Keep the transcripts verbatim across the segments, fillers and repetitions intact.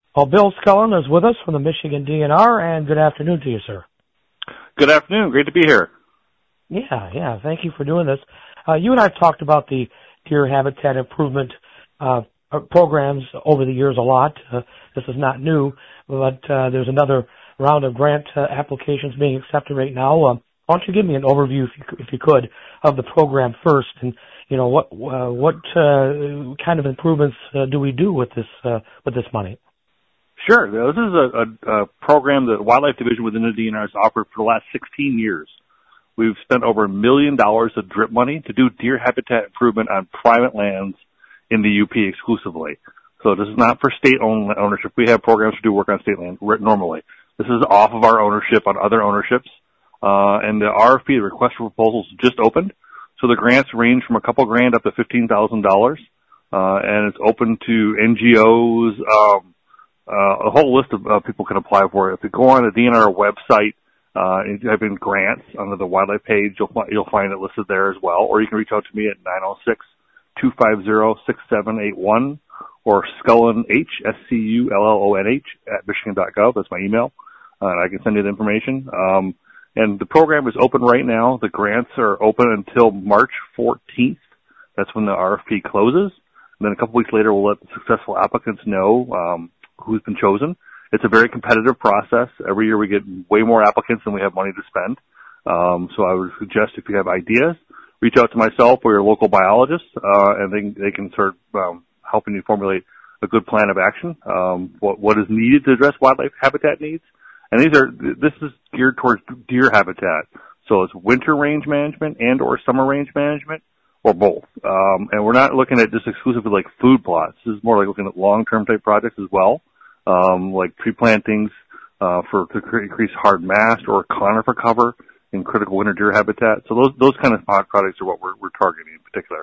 Well, Bill Scullin is with us from the Michigan D N R, and good afternoon to you, sir. Good afternoon. Great to be here. Yeah, yeah. Thank you for doing this. Uh, you and I have talked about the deer habitat improvement uh, programs over the years a lot. Uh, this is not new, but uh, there's another round of grant uh, applications being accepted right now. Um, why don't you give me an overview, if you, if you could, of the program first, and you know what uh, what uh, kind of improvements uh, do we do with this uh, with this money? Sure. This is a, a, a program that the Wildlife Division within the D N R has offered for the last sixteen years. We've spent over a million dollars of DRIP money to do deer habitat improvement on private lands in the U P exclusively. So this is not for state ownership. We have programs to do work on state land normally. This is off of our ownership on other ownerships. Uh, and the R F P, the request for proposals, just opened. So the grants range from a couple grand up to fifteen thousand dollars. Uh, and it's open to N G Os, um, Uh, a whole list of uh, people can apply for it. If you go on the D N R website uh, and type in grants under the wildlife page, you'll, fi- you'll find it listed there as well. Or you can reach out to me at nine oh six, two five zero, six seven eight one or Scullin H, S C U L L O N H, at michigan dot gov. That's my email. Uh, and I can send you the information. Um, and the program is open right now. The grants are open until March fourteenth. That's when the R F P closes. And then a couple weeks later, we'll let the successful applicants know um, who's been chosen. It's a very competitive process. Every year we get way more applicants than we have money to spend. Um, so I would suggest if you have ideas, reach out to myself or your local biologist, uh, and they, they can start um, helping you formulate a good plan of action, um, what, what is needed to address wildlife habitat needs. And these are, this is geared towards deer habitat. So it's winter range management and or summer range management, or both. Um, and we're not looking at just exclusively like food plots. This is more like looking at long-term type projects as well, um, like tree plantings uh, for to increase hard mast or conifer cover in critical winter deer habitat. So those those kind of projects are what we're, we're targeting in particular.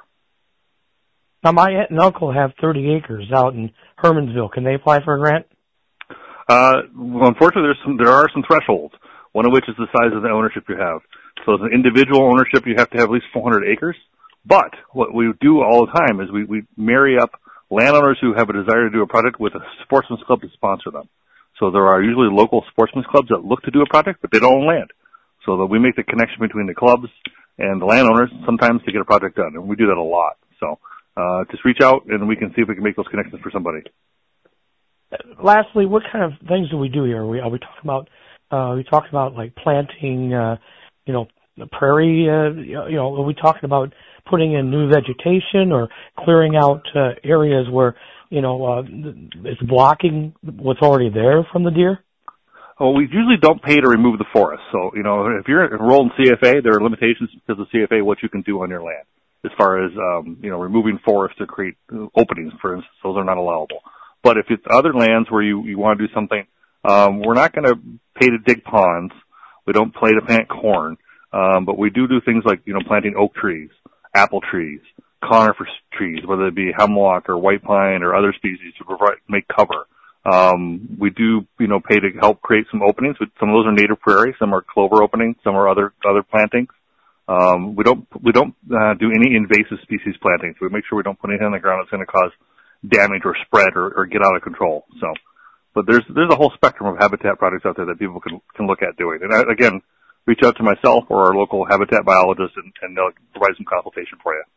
Now, my aunt and uncle have thirty acres out in Hermansville. Can they apply for a grant? Uh, well, unfortunately, there's some, there are some thresholds, one of which is the size of the ownership you have. So as an individual ownership, you have to have at least four hundred acres. But what we do all the time is we, we marry up landowners who have a desire to do a project with a sportsman's club to sponsor them. So there are usually local sportsman's clubs that look to do a project, but they don't own land. So that we make the connection between the clubs and the landowners sometimes to get a project done. And we do that a lot. So uh, just reach out and we can see if we can make those connections for somebody. Lastly, what kind of things do we do here? Are we, are we talking about, uh, we talking about like planting, uh, you know, the prairie, uh, you know, are we talking about putting in new vegetation or clearing out uh, areas where, you know, uh, it's blocking what's already there from the deer? Well, we usually don't pay to remove the forest. So, you know, if you're enrolled in C F A, there are limitations because of C F A what you can do on your land as far as, um, you know, removing forest to create openings, for instance. Those are not allowable. But if it's other lands where you, you want to do something, um, we're not going to pay to dig ponds. We don't pay to plant corn. Um, but we do do things like, you know, planting oak trees, apple trees, conifer trees, whether it be hemlock or white pine or other species to provide, make cover. Um, we do, you know, pay to help create some openings. Some of those are native prairie, some are clover openings, some are other, other plantings. Um, we don't, we don't, uh, do any invasive species plantings. We make sure we don't put anything on the ground that's going to cause damage or spread or, or get out of control. So, but there's, there's a whole spectrum of habitat projects out there that people can, can look at doing. And I, again, reach out to myself or our local habitat biologist and, and they'll provide some consultation for you.